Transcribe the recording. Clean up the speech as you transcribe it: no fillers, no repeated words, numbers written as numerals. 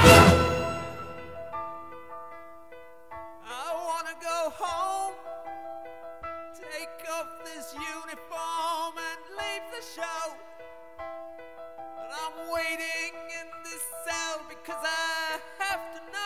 I wanna go home, take off this uniform and leave the show. But I'm waiting in this cell because I have to know